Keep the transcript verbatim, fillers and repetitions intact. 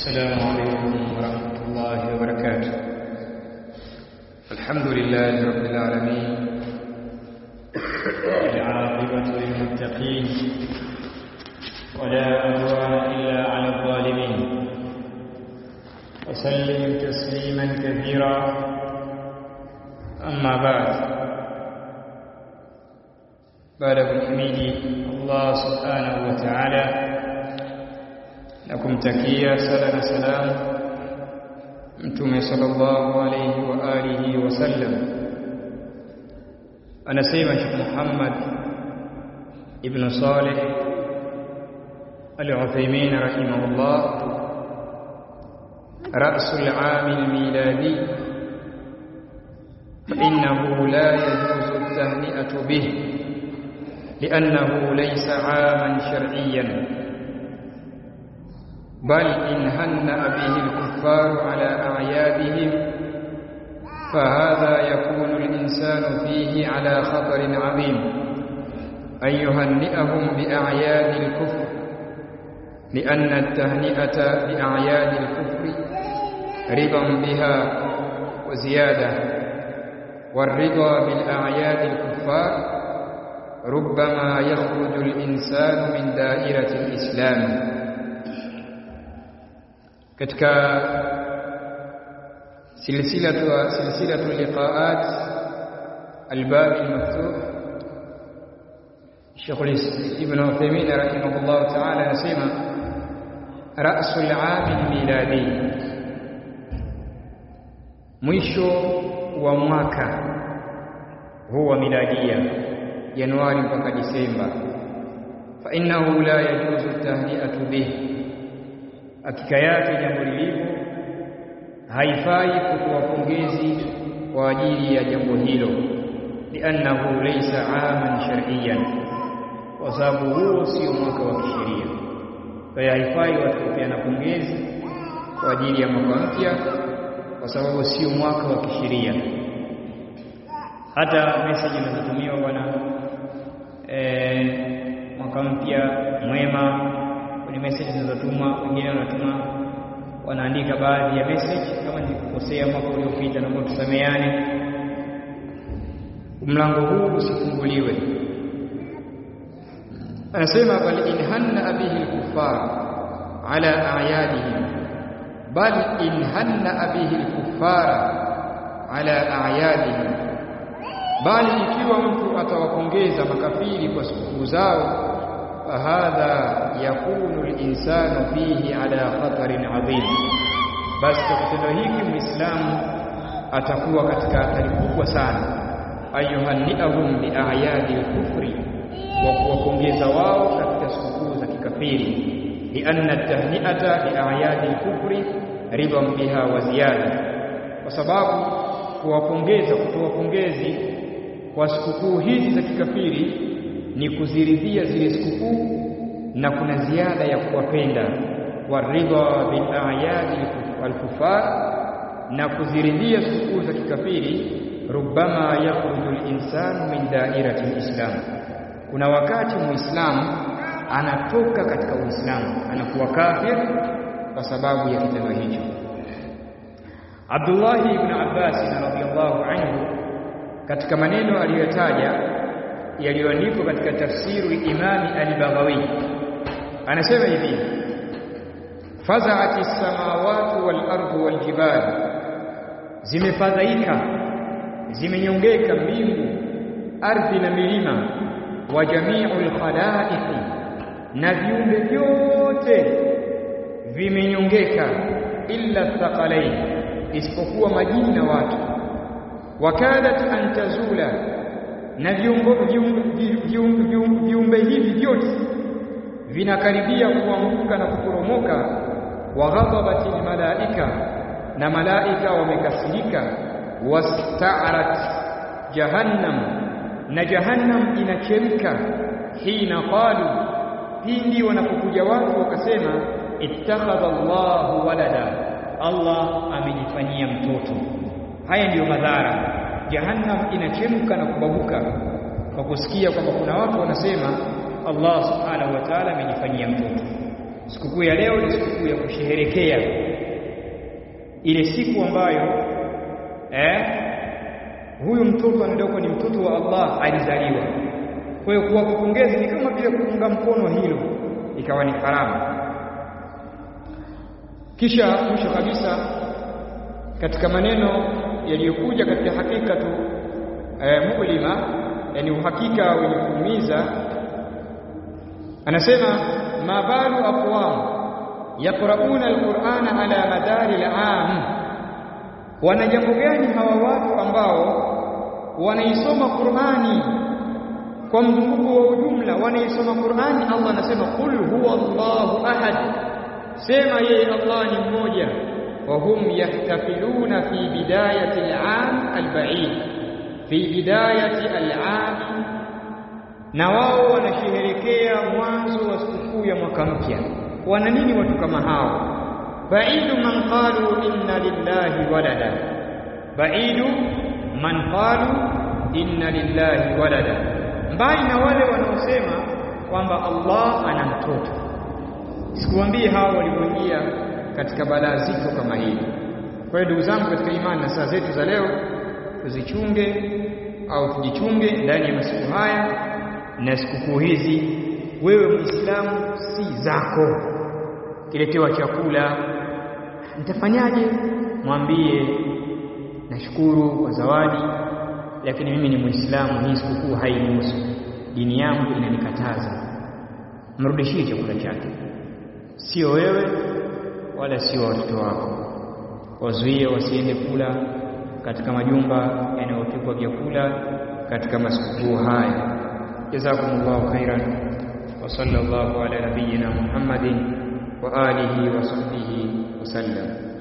السلام عليكم ورحمة الله وبركاته. الحمد لله رب العالمين، العاقبة للمتقين، ولا عدوان إلا على الظالمين، وسلم تسليما كثيرا. أما بعد، بعد تحميد الله سبحانه وتعالى na kumtakia sala na salam Mtume sallallahu alayhi wa alihi wasallam, anasema Sheikh Muhammad ibn Salih al-Uthaymeen rahimahullah, ra'sul 'am al-miladi fa innahu la yajuzu at-tahni'atu bih li'annahu laysa 'aman shar'iyyan بل إن هنأ به الكفار على أعيادهم فهذا يكون الإنسان فيه على خطر عظيم أن يهنئهم بأعياد الكفر، لأن التهنئة بأعياد الكفر رضا بها وزيادة، والرضا بالأعياد الكفار ربما يخرج الإنسان من دائرة الإسلام. katika silsilatu silsilatu liqaat al-bab al-maftuh, Sheikh Ibn Uthaymeen rahimahullah ta'ala anasema ra'sul 'am al-miladi, mwisho wa mwaka huwa miladia, Januari mpaka Disemba. Fa innahu la yajuzu at-tahni'atu bihi, hakika yake jambo lilivyo haifai kutoa pongezi kwa ajili ya jambo hilo, li'annahu laysa 'aman shar'iyyan, kwa sababu huo sio mwaka wa kisheria. Kwa hiyo haifai watu kupeana pongezi kwa ajili ya mwaka mpya, kwa sababu sio mwaka wa kisheria. Hata message inazotumiwa bwana eh mwaka mpya mwema, ni message zinazotuma, wengine wanatuma wanaandika baadhi ya message, kama nilikosea mwaka uliopita na kwa tusameane, mlango huu usifunguliwe. Anasema bal in hanna bihi al-kuffar ala a'yadihim, bal in hanna bihi al-kuffar ala a'yadihim, bali ikiwa mtu atawapongeza makafiri kwa sikukuu zao, fahadha yakunu al-insanu fihi ala khatarin adhim, basi kwa kitendo hiki muislamu atakuwa katika hatari kubwa sana. Ayuhanniahum bi a'yadi al-kufri, wa kuwapongeza wao katika sikukuu za kikafiri, lianna at-tahni'ata bi a'yadi al-kufri riban biha wa ziyada, kwa sababu kuwapongeza, kutoa pongezi kwa sikukuu hizi za kikafiri ni kuziridhia zile sikukuu na kuna ziada ya kuwapenda. Waridha bil a'yadi al-kufar, na kuziridhia sikukuu za kikafiri, rubbama yakhruju al-insan min da'irati al-islam, kuna wakati muislamu anatoka katika uislamu, anakuwa kafir kwa sababu ya kitendo hicho. Abdullah ibn Abbas radhiyallahu anhu katika maneno aliyotaja yaliyoandikwa katika tafsiri Imam al-Baghawi anasema hivi: faza'ati as-samawati wal-ardu wal-jibal, zimefadhaika, zimenyongeka mbingu, ardhi na milima, wa jami'ul khalaiqi, na viumbe vyote vimenyongeka, illa thaqalain, isipokuwa majini na watu. Wakadat an tazula, na viumbe hivi vyote vinakaribia kuanguka na kuporomoka. Wa ghadabatil malaika, na malaika wamekasirika. Wasta'arat jahannam, na jahannam inachemka. Hina qalu, pindi wanapokuja watu wakasema, ittakhadha Allahu walada, Allah amejifanyia mtoto. Haya ndiyo madhara. Jahannam inachemka na kubabuka kwa kusikia kwamba kuna watu wanasema Allah subhanahu wa ta'ala amejifanyia mtoto. Sikukuu ya leo ni sikukuu ya kusherehekea ile siku ambayo eh huyu mtoto anadogo ni mtoto wa Allah alizaliwa. Kwa hiyo kuwa kupongeza ni kama vile kuunga mkono hilo, ikawa ni haramu. Kisha mwisho kabisa katika maneno yaliyokuja katika hakika tu eh, mulima, yani uhakika wenye kuumiza, anasema ma balu aqwam yaqrauna alqur'ana ala madari al'am, wana jambo gani hawa watu ambao wanaisoma Qur'ani kwa mzunguko wa ujumla, wanaisoma Qur'ani. Allah anasema qul huwa Allahu ahad, sema yeye Allah ni mmoja. Wa hum yahtafiluna fi bidayati al-'am al-ba'id, fi bidayati al-'am, na wao wanasherehekea mwanzo wa sikukuu ya mwaka mpya. Wana nini watu kama hao? Ba'idu man qalu inna lillahi walada, ba'idu man qalu inna lillahi walada, mbali na wale wanaosema kwamba Allah ana mtoto. Sikuambie hao walioingia katika balaa zito kama hili. Kwa hiyo ndugu zangu katika imani, na saa zetu za leo tuzichunge au tujichunge ndani ya masiku haya na sikukuu hizi. Wewe Muislamu si zako, kiletewa chakula nitafanyaje? Mwambie nashukuru kwa zawadi, lakini mimi ni Muislamu, hii sikukuu hainihusu, dini yangu inanikataza. Mrudishie chakula chake, sio wewe wala sio watoto wako. Wazuie wasiende kula katika majumba yanayopikwa vyakula katika masikukuu haya. Jazakumullahu khairan wa sallallahu ala nabiyyina Muhammadin wa alihi wa sahbihi wa sallam.